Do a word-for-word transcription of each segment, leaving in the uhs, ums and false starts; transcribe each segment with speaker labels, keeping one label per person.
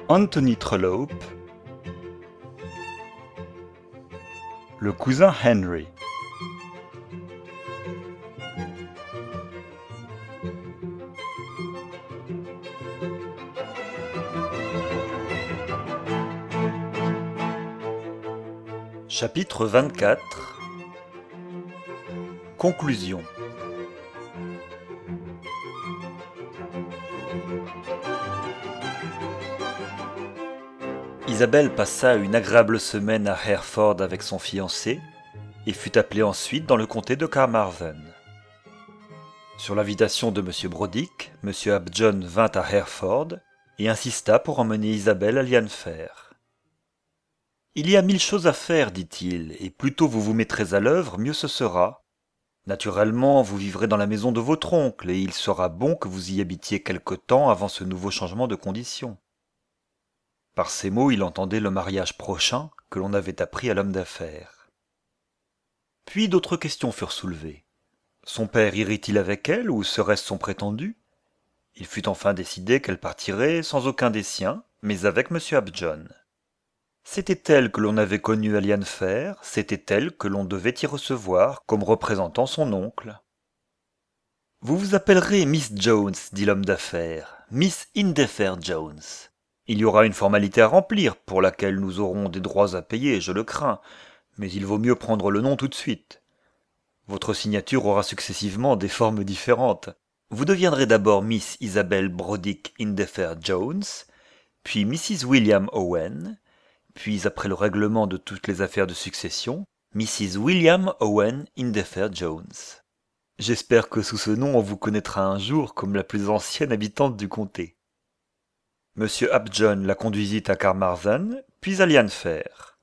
Speaker 1: Anthony Trollope, le cousin Henry. Chapitre vingt-quatre. Conclusion. Isabelle passa une agréable semaine à Hereford avec son fiancé et fut appelée ensuite dans le comté de Carmarthen. Sur l'invitation de M. Brodick, M. Upjohn vint à Hereford et insista pour emmener Isabelle à Lianfair. « Il y a mille choses à faire, dit-il, et plus tôt vous vous mettrez à l'œuvre, mieux ce sera. Naturellement, vous vivrez dans la maison de votre oncle, et il sera bon que vous y habitiez quelque temps avant ce nouveau changement de conditions. » Par ces mots, il entendait le mariage prochain que l'on avait appris à l'homme d'affaires. Puis d'autres questions furent soulevées. Son père irait-il avec elle, ou serait-ce son prétendu? Il fut enfin décidé qu'elle partirait sans aucun des siens, mais avec M. Upjohn. C'était elle que l'on avait connue à Lianfair, c'était elle que l'on devait y recevoir comme représentant son oncle. « Vous vous appellerez Miss Jones, dit l'homme d'affaires, Miss Indefer Jones. Il y aura une formalité à remplir, pour laquelle nous aurons des droits à payer, je le crains, mais il vaut mieux prendre le nom tout de suite. Votre signature aura successivement des formes différentes. Vous deviendrez d'abord Miss Isabelle Brodick Indefer Jones, puis Missus William Owen, puis après le règlement de toutes les affaires de succession, Missus William Owen Indefer Jones. J'espère que sous ce nom on vous connaîtra un jour comme la plus ancienne habitante du comté. » Monsieur Upjohn la conduisit à Carmarthen, puis à Lianfair.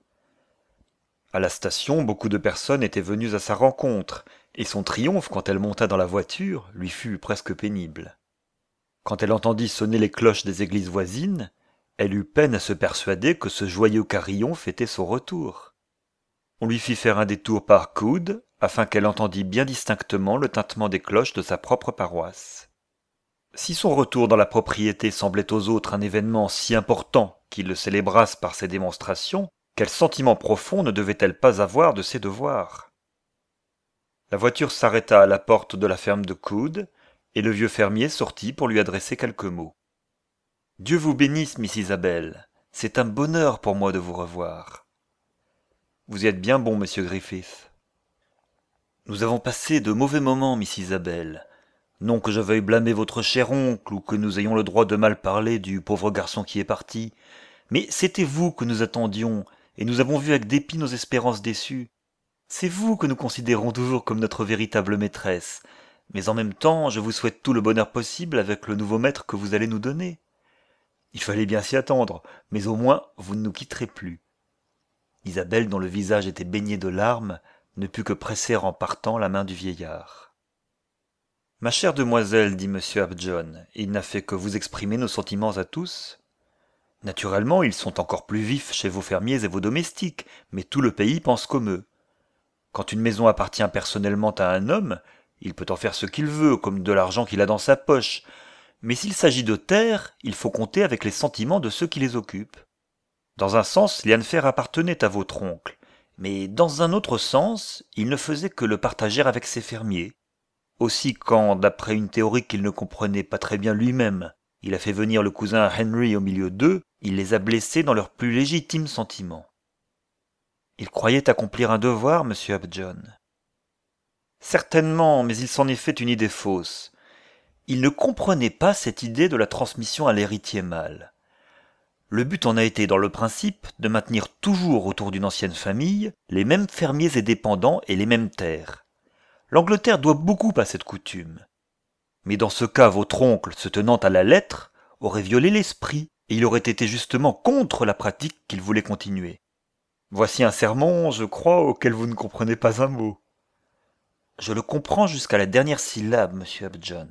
Speaker 1: À la station, beaucoup de personnes étaient venues à sa rencontre, et son triomphe quand elle monta dans la voiture lui fut presque pénible. Quand elle entendit sonner les cloches des églises voisines, elle eut peine à se persuader que ce joyeux carillon fêtait son retour. On lui fit faire un détour par Coode, afin qu'elle entendît bien distinctement le tintement des cloches de sa propre paroisse. Si son retour dans la propriété semblait aux autres un événement si important qu'ils le célébrassent par ces démonstrations, quel sentiment profond ne devait-elle pas avoir de ses devoirs? La voiture s'arrêta à la porte de la ferme de Coode, et le vieux fermier sortit pour lui adresser quelques mots. « Dieu vous bénisse, Miss Isabelle. C'est un bonheur pour moi de vous revoir. »« Vous y êtes bien bon, monsieur Griffith. »« Nous avons passé de mauvais moments, Miss Isabelle. Non que je veuille blâmer votre cher oncle, ou que nous ayons le droit de mal parler du pauvre garçon qui est parti, mais c'était vous que nous attendions, et nous avons vu avec dépit nos espérances déçues. C'est vous que nous considérons toujours comme notre véritable maîtresse, mais en même temps, je vous souhaite tout le bonheur possible avec le nouveau maître que vous allez nous donner. Il fallait bien s'y attendre, mais au moins vous ne nous quitterez plus. » Isabelle, dont le visage était baigné de larmes, ne put que presser en partant la main du vieillard. « Ma chère demoiselle, dit M. Upjohn, il n'a fait que vous exprimer nos sentiments à tous. Naturellement, ils sont encore plus vifs chez vos fermiers et vos domestiques, mais tout le pays pense comme eux. Quand une maison appartient personnellement à un homme, il peut en faire ce qu'il veut, comme de l'argent qu'il a dans sa poche. Mais s'il s'agit de terres, il faut compter avec les sentiments de ceux qui les occupent. Dans un sens, Lianfair appartenait à votre oncle, mais dans un autre sens, il ne faisait que le partager avec ses fermiers. Aussi quand, d'après une théorie qu'il ne comprenait pas très bien lui-même, il a fait venir le cousin Henry au milieu d'eux, il les a blessés dans leurs plus légitimes sentiments. Il croyait accomplir un devoir, M. Upjohn. Certainement, mais il s'en est fait une idée fausse. Il ne comprenait pas cette idée de la transmission à l'héritier mâle. Le but en a été, dans le principe, de maintenir toujours autour d'une ancienne famille les mêmes fermiers et dépendants et les mêmes terres. L'Angleterre doit beaucoup à cette coutume. Mais dans ce cas, votre oncle, se tenant à la lettre, aurait violé l'esprit, et il aurait été justement contre la pratique qu'il voulait continuer. Voici un sermon, je crois, auquel vous ne comprenez pas un mot. Je le comprends jusqu'à la dernière syllabe, monsieur Upjohn.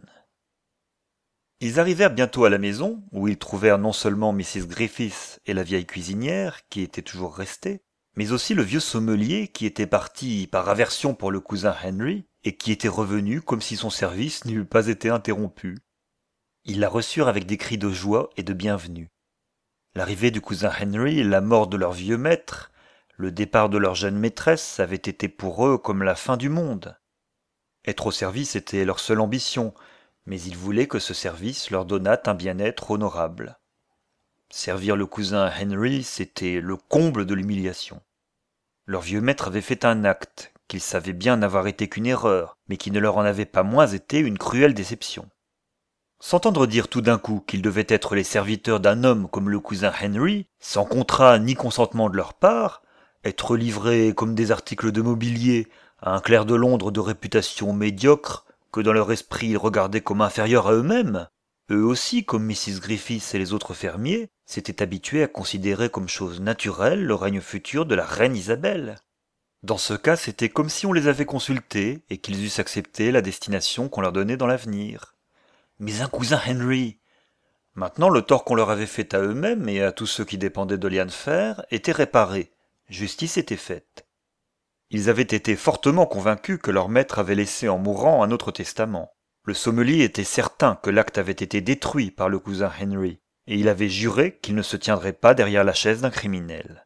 Speaker 1: Ils arrivèrent bientôt à la maison, où ils trouvèrent non seulement missus Griffith et la vieille cuisinière, qui était toujours restée, mais aussi le vieux sommelier qui était parti par aversion pour le cousin Henry, et qui était revenu comme si son service n'eût pas été interrompu. Ils la reçurent avec des cris de joie et de bienvenue. L'arrivée du cousin Henry et la mort de leur vieux maître, le départ de leur jeune maîtresse avaient été pour eux comme la fin du monde. Être au service était leur seule ambition, mais ils voulaient que ce service leur donnât un bien-être honorable. Servir le cousin Henry, c'était le comble de l'humiliation. Leur vieux maître avait fait un acte, qu'ils savaient bien n'avoir été qu'une erreur, mais qui ne leur en avait pas moins été une cruelle déception. S'entendre dire tout d'un coup qu'ils devaient être les serviteurs d'un homme comme le cousin Henry, sans contrat ni consentement de leur part, être livrés comme des articles de mobilier à un clerc de Londres de réputation médiocre, que dans leur esprit ils regardaient comme inférieurs à eux-mêmes, eux aussi, comme missus Griffiths et les autres fermiers, s'étaient habitués à considérer comme chose naturelle le règne futur de la reine Isabelle. Dans ce cas, c'était comme si on les avait consultés et qu'ils eussent accepté la destination qu'on leur donnait dans l'avenir. Mais un cousin Henry. Maintenant, le tort qu'on leur avait fait à eux-mêmes et à tous ceux qui dépendaient de Lianfer était réparé. Justice était faite. Ils avaient été fortement convaincus que leur maître avait laissé en mourant un autre testament. Le sommelier était certain que l'acte avait été détruit par le cousin Henry, et il avait juré qu'il ne se tiendrait pas derrière la chaise d'un criminel.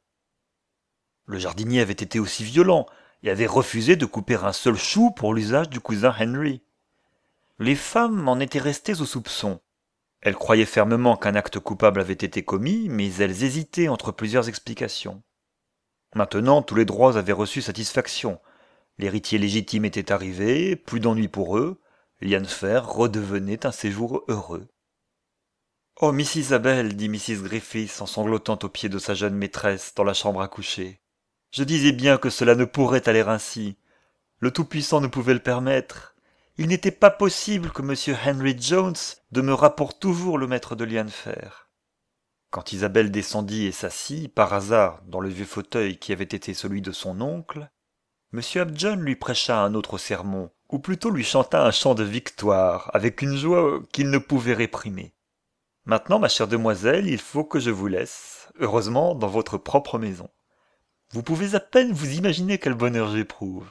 Speaker 1: Le jardinier avait été aussi violent et avait refusé de couper un seul chou pour l'usage du cousin Henry. Les femmes en étaient restées au soupçon. Elles croyaient fermement qu'un acte coupable avait été commis, mais elles hésitaient entre plusieurs explications. Maintenant, tous les droits avaient reçu satisfaction. L'héritier légitime était arrivé, plus d'ennui pour eux. Lianfer redevenait un séjour heureux. « Oh, Miss Isabelle, dit missus Griffiths en sanglotant aux pieds de sa jeune maîtresse dans la chambre à coucher. Je disais bien que cela ne pourrait aller ainsi. Le Tout-Puissant ne pouvait le permettre. Il n'était pas possible que M. Henry Jones demeurât pour toujours le maître de Lianfer. » Quand Isabelle descendit et s'assit, par hasard, dans le vieux fauteuil qui avait été celui de son oncle, M. Upjohn lui prêcha un autre sermon, ou plutôt lui chanta un chant de victoire, avec une joie qu'il ne pouvait réprimer. « Maintenant, ma chère demoiselle, il faut que je vous laisse, heureusement dans votre propre maison. Vous pouvez à peine vous imaginer quel bonheur j'éprouve.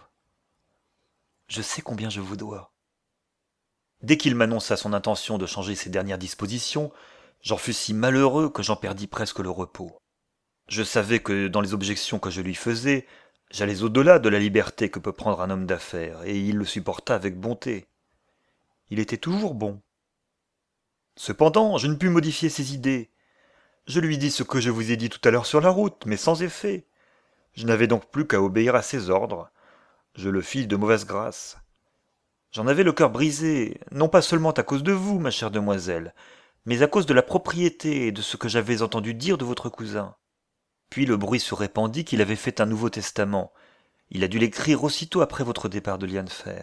Speaker 1: Je sais combien je vous dois. » Dès qu'il m'annonça son intention de changer ses dernières dispositions, j'en fus si malheureux que j'en perdis presque le repos. Je savais que dans les objections que je lui faisais, j'allais au-delà de la liberté que peut prendre un homme d'affaires, et il le supporta avec bonté. Il était toujours bon. Cependant, je ne pus modifier ses idées. Je lui dis ce que je vous ai dit tout à l'heure sur la route, mais sans effet. Je n'avais donc plus qu'à obéir à ses ordres. Je le fis de mauvaise grâce. J'en avais le cœur brisé, non pas seulement à cause de vous, ma chère demoiselle, mais à cause de la propriété et de ce que j'avais entendu dire de votre cousin. Puis le bruit se répandit qu'il avait fait un nouveau testament. Il a dû l'écrire aussitôt après votre départ de Lianfer.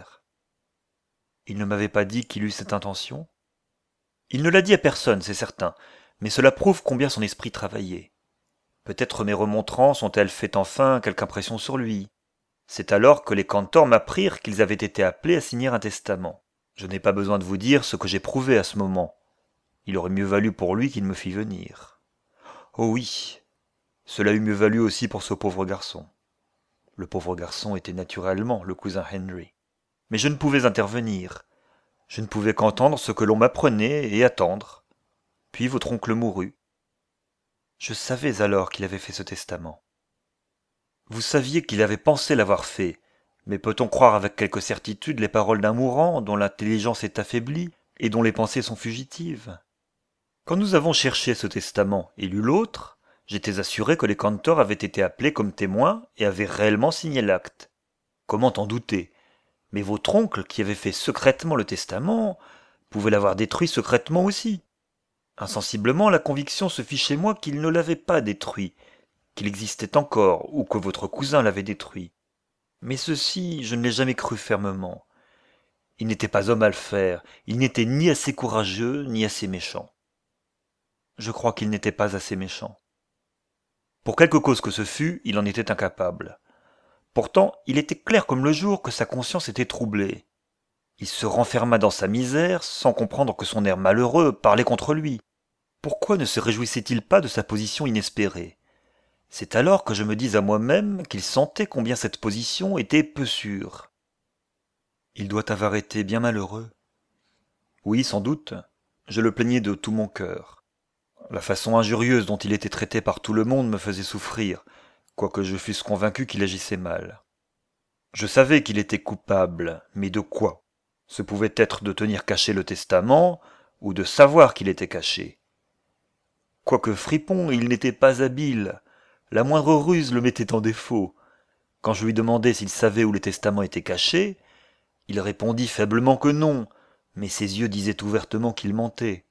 Speaker 1: Il ne m'avait pas dit qu'il eût cette intention? Il ne l'a dit à personne, c'est certain, mais cela prouve combien son esprit travaillait. Peut-être mes remontrances ont-elles fait enfin quelque impression sur lui. C'est alors que les cantors m'apprirent qu'ils avaient été appelés à signer un testament. Je n'ai pas besoin de vous dire ce que j'éprouvais à ce moment. Il aurait mieux valu pour lui qu'il me fît venir. Oh oui, cela eût mieux valu aussi pour ce pauvre garçon. Le pauvre garçon était naturellement le cousin Henry. Mais je ne pouvais intervenir. Je ne pouvais qu'entendre ce que l'on m'apprenait et attendre. Puis votre oncle mourut. Je savais alors qu'il avait fait ce testament. Vous saviez qu'il avait pensé l'avoir fait, mais peut-on croire avec quelque certitude les paroles d'un mourant dont l'intelligence est affaiblie et dont les pensées sont fugitives? Quand nous avons cherché ce testament et lu l'autre, j'étais assuré que les cantors avaient été appelés comme témoins et avaient réellement signé l'acte. Comment en douter? Mais votre oncle, qui avait fait secrètement le testament, pouvait l'avoir détruit secrètement aussi. Insensiblement, la conviction se fit chez moi qu'il ne l'avait pas détruit, qu'il existait encore, ou que votre cousin l'avait détruit. Mais ceci, je ne l'ai jamais cru fermement. Il n'était pas homme à le faire, il n'était ni assez courageux, ni assez méchant. Je crois qu'il n'était pas assez méchant. Pour quelque cause que ce fût, il en était incapable. Pourtant, il était clair comme le jour que sa conscience était troublée. Il se renferma dans sa misère, sans comprendre que son air malheureux parlait contre lui. Pourquoi ne se réjouissait-il pas de sa position inespérée? C'est alors que je me dis à moi-même qu'il sentait combien cette position était peu sûre. Il doit avoir été bien malheureux. Oui, sans doute. Je le plaignais de tout mon cœur. La façon injurieuse dont il était traité par tout le monde me faisait souffrir, quoique je fusse convaincu qu'il agissait mal. Je savais qu'il était coupable, mais de quoi? Ce pouvait être de tenir caché le testament, ou de savoir qu'il était caché. Quoique fripon, il n'était pas habile. La moindre ruse le mettait en défaut. Quand je lui demandai s'il savait où le testament était caché, il répondit faiblement que non, mais ses yeux disaient ouvertement qu'il mentait.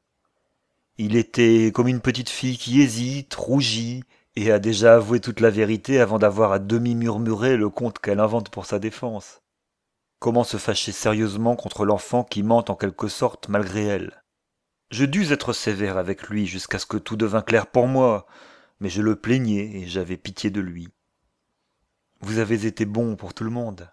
Speaker 1: Il était comme une petite fille qui hésite, rougit, et a déjà avoué toute la vérité avant d'avoir à demi murmuré le conte qu'elle invente pour sa défense. Comment se fâcher sérieusement contre l'enfant qui ment en quelque sorte malgré elle? Je dus être sévère avec lui jusqu'à ce que tout devint clair pour moi, mais je le plaignais et j'avais pitié de lui. Vous avez été bon pour tout le monde.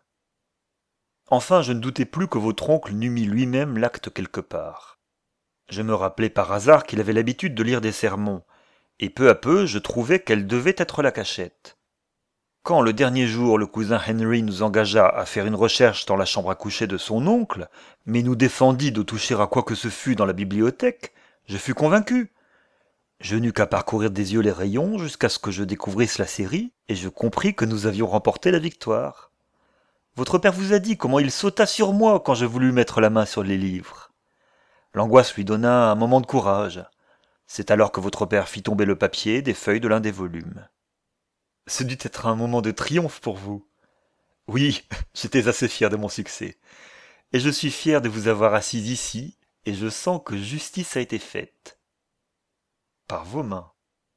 Speaker 1: Enfin, je ne doutais plus que votre oncle n'eût mis lui-même l'acte quelque part. Je me rappelai par hasard qu'il avait l'habitude de lire des sermons, et peu à peu je trouvais quelle devait être la cachette. Quand le dernier jour le cousin Henry nous engagea à faire une recherche dans la chambre à coucher de son oncle, mais nous défendit de toucher à quoi que ce fût dans la bibliothèque, je fus convaincu. Je n'eus qu'à parcourir des yeux les rayons jusqu'à ce que je découvrisse la série, et je compris que nous avions remporté la victoire. Votre père vous a dit comment il sauta sur moi quand je voulus mettre la main sur les livres. L'angoisse lui donna un moment de courage. C'est alors que votre père fit tomber le papier des feuilles de l'un des volumes. Ce dut être un moment de triomphe pour vous. Oui, j'étais assez fier de mon succès. Et je suis fier de vous avoir assis ici, et je sens que justice a été faite. Par vos mains.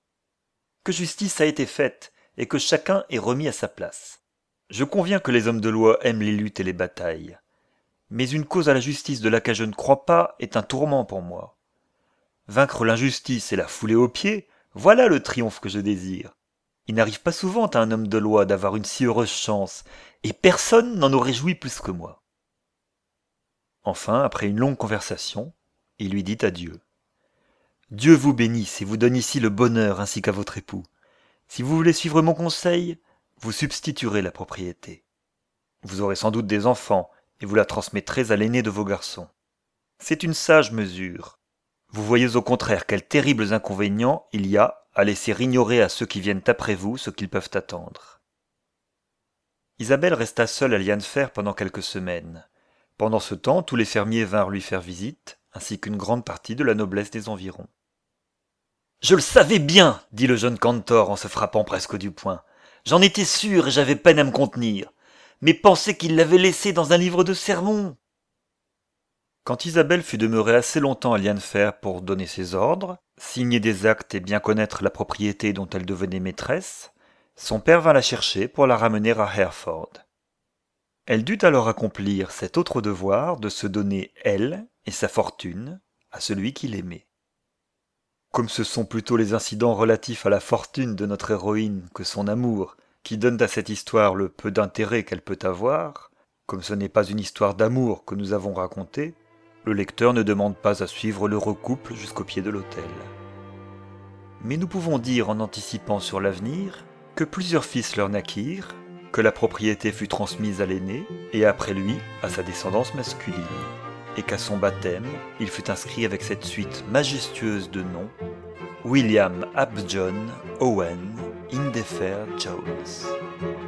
Speaker 1: Que justice a été faite, et que chacun est remis à sa place. Je conviens que les hommes de loi aiment les luttes et les batailles. Mais une cause à la justice de laquelle je ne crois pas est un tourment pour moi. Vaincre l'injustice et la fouler aux pieds, voilà le triomphe que je désire. Il n'arrive pas souvent à un homme de loi d'avoir une si heureuse chance, et personne n'en aurait joui plus que moi. Enfin, après une longue conversation, il lui dit adieu. Dieu vous bénisse et vous donne ici le bonheur ainsi qu'à votre époux. Si vous voulez suivre mon conseil, vous substituerez la propriété. Vous aurez sans doute des enfants, et vous la transmettrez à l'aîné de vos garçons. C'est une sage mesure. Vous voyez au contraire quels terribles inconvénients il y a à laisser ignorer à ceux qui viennent après vous ce qu'ils peuvent attendre. Isabelle resta seule à Lianfer pendant quelques semaines. Pendant ce temps, tous les fermiers vinrent lui faire visite, ainsi qu'une grande partie de la noblesse des environs. « Je le savais bien, dit le jeune cantor en se frappant presque du poing. J'en étais sûr et j'avais peine à me contenir. Mais pensez qu'il l'avait laissé dans un livre de sermons. » Quand Isabelle fut demeurée assez longtemps à Lianfer pour donner ses ordres, signer des actes et bien connaître la propriété dont elle devenait maîtresse, son père vint la chercher pour la ramener à Hereford. Elle dut alors accomplir cet autre devoir de se donner, elle et sa fortune, à celui qui l'aimait. Comme ce sont plutôt les incidents relatifs à la fortune de notre héroïne que son amour qui donnent à cette histoire le peu d'intérêt qu'elle peut avoir, comme ce n'est pas une histoire d'amour que nous avons racontée, le lecteur ne demande pas à suivre l'heureux couple jusqu'au pied de l'autel. Mais nous pouvons dire en anticipant sur l'avenir que plusieurs fils leur naquirent, que la propriété fut transmise à l'aîné et après lui à sa descendance masculine, et qu'à son baptême il fut inscrit avec cette suite majestueuse de noms William ap John Owen Indefer Jones.